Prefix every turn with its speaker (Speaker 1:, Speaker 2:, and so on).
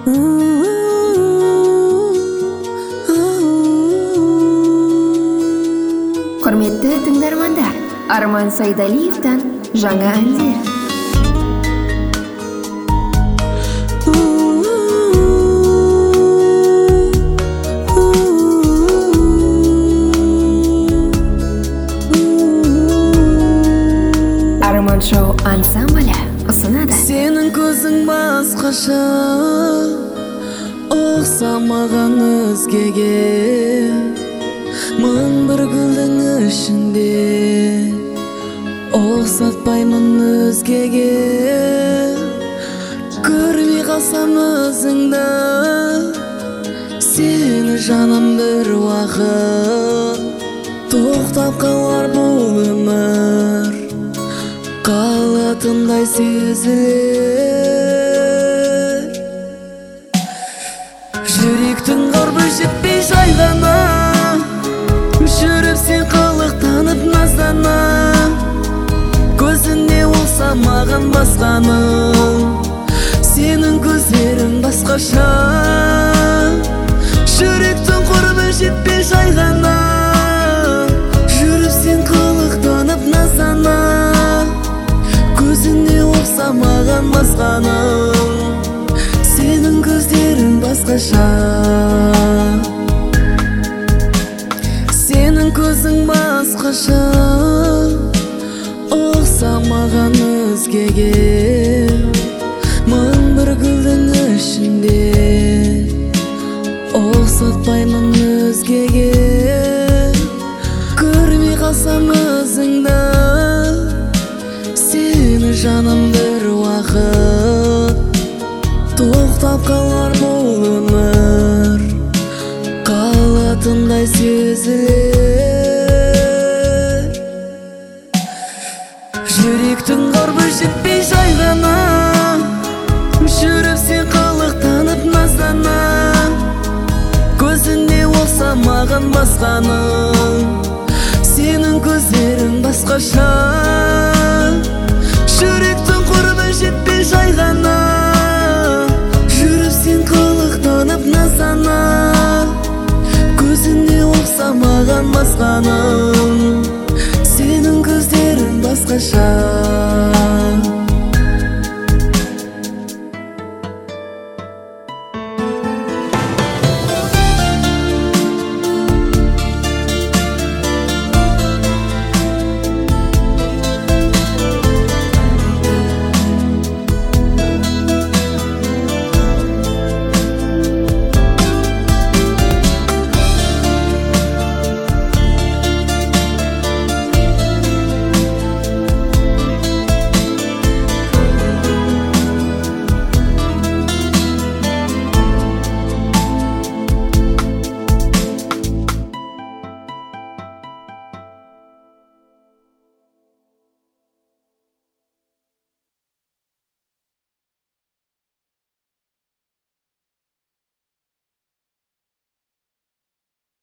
Speaker 1: Құрметті тыңдармандар, Арман Сайдалиевтан жаңа әндер. Арман Шоу ансамблі ұсынады.
Speaker 2: Сенің көзің басқаша, ұқсамаған өзгеге, мың бір гүлдің ішінде ұқсатпаймын өзгеге. Көрмей қалсам өзіңді, сені жаным бір уақыт, тоқтап қалар бұл өмір, қалатындай сезілер. Жүректің ғарбы жетпей жайғана, жүріп сен қылықтанып наздана, көзіне олса маған басқаның, сенің көздерің басқаша. Жүректің құрбы жетпей жайғана, жүріп сен қылықтанып наздана, көзіне олса маған басқаның, сенің көздерің басқаша. Сенің көзің басқаша, ұқсамаған өзгеге, мың бір гүлдің ішінде ұқсатпаймын өзгеге. Көрмей қалсам өзіңді, сені жаным бір уақыт, тоқтап қалар бұл өмір, қалатындай сезілер. Жүректің ғарбы жетпей жайғана, жүріп сен қылықтанып наздана, көзіне олса маған басқаның, сенің көздерің басқаша. Жүректің құрбы жетпей жайғана, жүріп сен қылықтанып наздана, көзіне олса маған басқаның, сенің көздерің басқаша.